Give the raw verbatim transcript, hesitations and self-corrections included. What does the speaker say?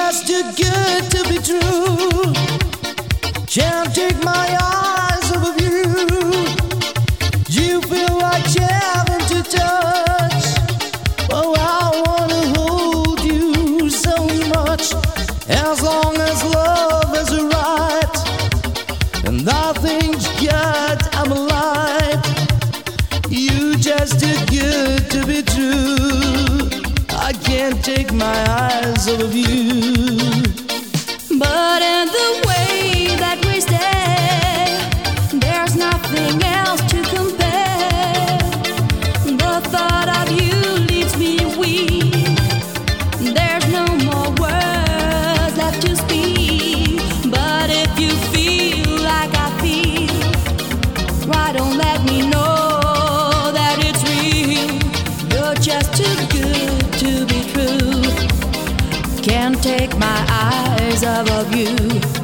just too good to be true. Can't take my eyes off of you. You feel like heaven to touch. Oh, I wanna hold you so much. As long as love is right, and I think God I'm alive. You just too good to be true. I can't take my eyes off of you. But in the way that we stay, there's nothing else to compare. The thought of you leaves me weak. There's no more words left to speak. But if you feel like I feel, why don't let me know that it's real? You're just too good to be true. Can't take my eyes off of you.